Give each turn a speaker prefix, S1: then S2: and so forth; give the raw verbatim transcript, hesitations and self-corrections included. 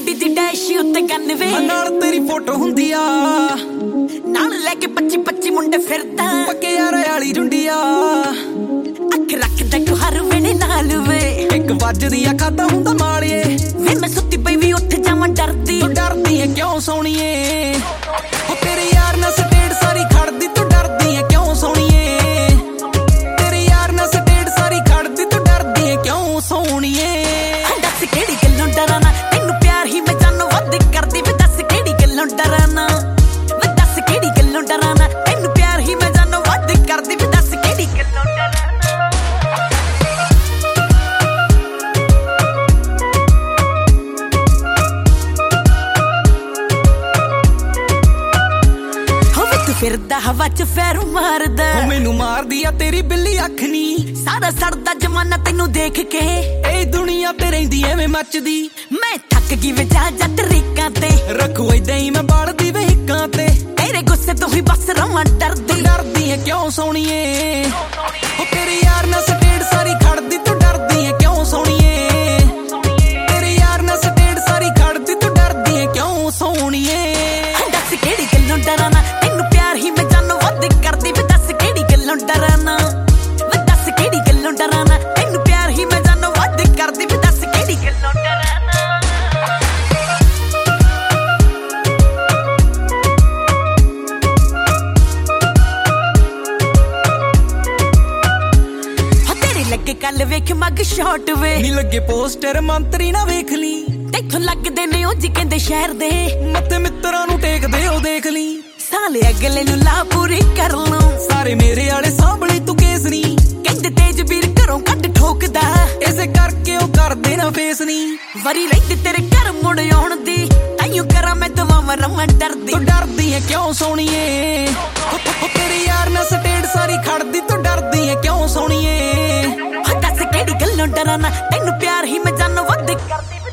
S1: ਗੱਡੀ ਦੀ ਡੈਸ਼ ਉੱਤੇ ਗੰਨ ਵੇ
S2: ਨਾਲ ਤੇਰੀ ਫੋਟੋ ਹੁੰਦੀ ਆ
S1: ਨਾਲ ਲੈ ਕੇ ਪੱਚੀ ਪੱਚੀ ਮੁੰਡੇ ਫਿਰਦਾ
S2: ਪੱਕੇ ਯਾਰਾਂ ਵਾਲੀ ਜੁੰਡੀਆ
S1: ਅੱਖ ਰੱਖਦਾ ਤੂੰ ਹਰ ਵੇਲੇ ਨਾਲ ਵੇ
S2: ਇੱਕ ਵੱਜਦੀ ਆ ਖਾਦਾ ਹੁੰਦਾ ਮਾਲੀਏ
S1: ਵੇ ਮੈਂ ਸੁੱਤੀ ਪਈ ਵੀ ਉੱਠ ਜਾਵਾਂ ਡਰਦੀ
S2: ਤੂੰ ਡਰਦੀ ਏ ਕਿਉਂ ਸੋਹਣੀਏ ਉਹ ਤੇਰੇ ਯਾਰ ਨਾਲ ਸਟੇਟ ਸਾਰੀ ਖੜਦੀ ਤੂੰ ਡਰਦੀ ਏ ਕਿਉਂ ਸੋਹਣੀਏ ਤੇਰੇ ਯਾਰ ਨਾਲ ਸਟੇਟ ਸਾਰੀ ਖੜਦੀ ਤੂੰ ਡਰਦੀ ਏ ਕਿਉਂ ਸੋਹਣੀਏ
S1: ਦੱਸ ਕਿਹੜੀ ਗੱਲੋਂ ਡਰਾਨਾ ਤੈਨੂੰ ਪਿਆਰ ਹੀ ਮੈਂ ਜਾਨੋਂ ਵੱਧ ਕਰਦੀ ਵੇ ਦੱਸ ਕਿਹੜੀ ਗੱਲੋਂ ਡਰਾਨਾ ਵੇ ਦੱਸ ਕਿਹੜੀ ਗੱਲੋਂ ਡਰਾਨਾ ਤੈਨੂੰ ਪਿਆਰ ਹੀ ਮੈਂ ਜਾਨੋਂ ਵੱਧ ਕਰਦੀ ਵੇ ਦੱਸ ਕਿਹੜੀ ਗੱਲੋਂ ਡਰਾਨਾ ਫਿਰਦਾ ਹਵਾ ਚ ਫੇਰ ਮਾਰਦਾ
S2: ਮੈਨੂੰ ਮਾਰਦੀ ਆ ਤੇਰੀ ਬਿੱਲੀ ਅੱਖ ਨੀ
S1: ਸਾਰਾ ਸੜਦਾ ਜਮਾਨਾ ਤੈਨੂੰ ਦੇਖ ਕੇ
S2: ਇਹ ਦੁਨੀਆ ਤੇ ਰਹਿੰਦੀ ਐਵੇਂ ਮੱਚਦੀ
S1: ਮੈਂ ਥੱਕ ਗਈ ਵੇ ਜਾ ਜਾ ਤਰੀਕਾਂ ਤੇ
S2: ਰੱਖੂ ਏਦਾਂ ਹੀ ਮੈਂ ਬਾਲਦੀ ਵੇ ਹਿੱਕਾਂ ਤੇ
S1: ਤੇਰੇ ਗੁੱਸੇ ਤੋਂ ਹੀ ਬਸ ਰਵਾਂ ਡਰਦੀ
S2: ਡਰਦੀ ਏ ਕਿਉਂ ਸੋਹਣੀਏ ਉਹ ਤੇਰੇ ਯਾਰ ਨਾਲ ਸਟੇਟ ਸਾਰੀ ਖੜਦੀ ਤੂੰ ਡਰਦੀ ਏ ਕਿਉਂ ਸੋਹਣੀਏ ਤੇਰੇ ਯਾਰ ਨਾਲ ਸਟੇਟ ਸਾਰੀ ਖੜਦੀ ਤੂੰ ਡਰਦੀ ਏ ਕਿਉਂ ਸੋਹਣੀਏ
S1: ਦੱਸ ਕਿਹੜੀ ਗੱਲੋਂ ਡਰਾਨਾ ਤੈਨੂੰ ਪਿਆਰ ਹੀ ਮੈਂ ਜਾਨੋਂ ਵੱਧ ਕਰਦੀ ਵੇ ਦੱਸ ਕਿਹੜੀ ਗੱਲੋਂ ਡਰਾਨਾ ਵੇ ਦੱਸ ਕਿਹੜੀ ਗੱਲੋਂ ਡਰਾਨਾ ਤੈਨੂੰ ਪਿਆਰ ਹੀ ਮੈਂ ਜਾਨੋਂ ਵੱਧ ਕਰਦੀ ਵੇ ਦੱਸ ਕਿਹੜੀ ਗੱਲੋਂ ਡਰਾਨਾ ਹੋ ਤੇਰੇ ਲੱਗੇ ਕੱਲ ਵੇਖ ਮੱਗ ਸ਼ਾਟ ਵੇ
S2: ਨੀ ਲੱਗੇ ਪੋਸਟਰ ਮੰਤਰੀ ਨਾ ਵੇਖ ਲਈ
S1: ਤੈਥੋਂ ਲੱਗਦੇ ਨੇ ਉਹ ਜੀ ਕਹਿੰਦੇ ਸ਼ਹਿਰ ਦੇ
S2: ਮੱਥੇ ਮਿੱਤਰਾਂ ਨੂੰ ਟੇਕਦੇ ਉਹ ਦੇਖ ਲਈ
S1: ਸਾਲੇ ਅਗਲੇ ਨੂੰ ਲਾ ਪੂਰੀ ਕਰ ਲੂੰ
S2: ਸਾਰੇ ਮੇਰੇ ਵਾਲੇ ਸਾਂਭਲੇ ਤੂੰ ਕੇਸ ਨੀ
S1: ਕਹਿੰਦੇ ਤੇਜ ਵੀਰ ਘਰੋਂ ਕੱਢ ਠੋਕਦਾ
S2: ਇਸੇ ਕਰਕੇ ਉਹ ਕਰਦੇ ਨਾ ਫੇਸ ਨੀ
S1: ਵਰੀ ਰਹਿੰਦੇ ਤੇਰੇ ਘਰ ਮੁੜ ਆਉਣ ਦੀ ਤਾਈਓ ਕਰਾਂ ਮੈਂ ਦਵਾਵਾਂ ਰਮਨ ਡਰਦੀ
S2: ਤੂੰ ਡਰਦੀ ਏ ਕਿਉਂ ਸੋਹਣੀਏ ਉਹ ਤੇਰੇ ਯਾਰ ਨਾਲ ਸਟੇਟ ਸਾਰੀ ਖੜਦੀ ਤੂੰ ਡਰਦੀ ਏ ਕਿਉਂ ਸੋਹਣੀਏ
S1: ਦੱਸ ਕਿਹੜੀ ਗੱਲੋਂ ਡਰਾਨਾ ਤੈਨੂੰ ਪਿਆਰ ਹੀ ਮੈਂ ਜਾਨੋਂ ਵੱਧ ਕਰਦੀ